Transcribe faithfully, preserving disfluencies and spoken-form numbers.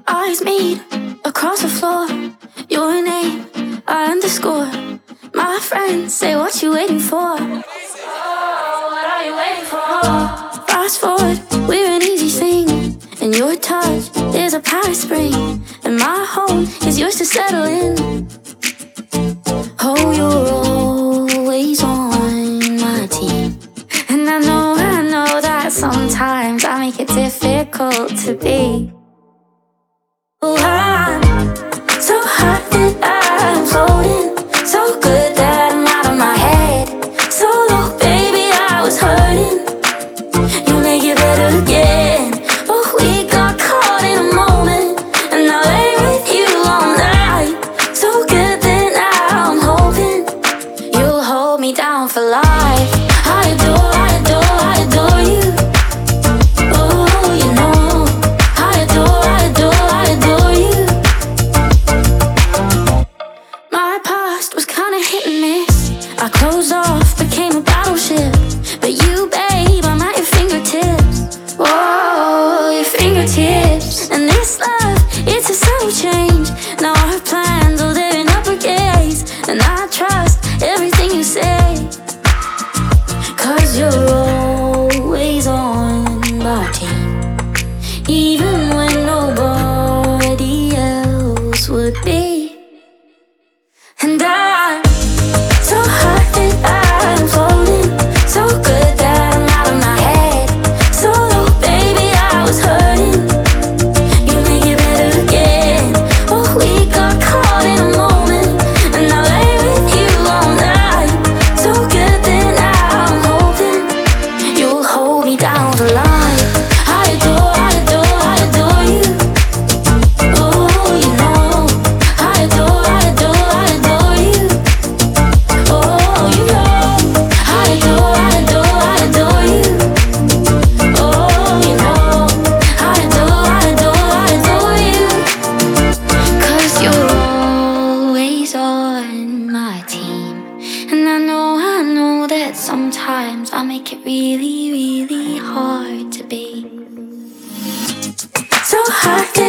Eyes meet across the floor. Your name, I underscore. My friends say, what you waiting for? Oh, what are you waiting for? Fast forward, we're an easy thing. And your touch is a power spring. And my home is yours to settle in. Oh, you're always on my team. And I know, I know that sometimes I make it difficult to be. Oh, I'm so hot that I'm floating, so good that I'm out of my head. So low, baby, I was hurting. You make it better again. Oh, we got caught in a moment, and I lay with you all night. So good that now I'm hoping you'll hold me down for life. I adore, I adore, I adore you. Oh, you know, I adore, I adore, I adore you. My past was kinda hit and miss. I closed off, became a battleship. But you, babe, I'm at your fingertips. Whoa, your fingertips. And this love, it's a subtle change. Now our plans are there in uppercase. And I trust everything you say, 'cause you're always on my team, even when nobody else would be. And I'm so hot that I'm floating, so good that I'm out of my head. So low, baby, I was hurting. You make it better again. Oh, we got caught in a moment, and I lay with you all night. So good that now I'm hoping you'll hold me down for life. I adore, I adore, I adore you. Oh, you know, I adore, I adore, I adore you. Oh, you know, I adore, I adore, I adore you. Oh, you know, I adore, I adore, I adore you. 'Cause you're always on my team. And I know, I know that sometimes I make it really, really hard to be. So hard that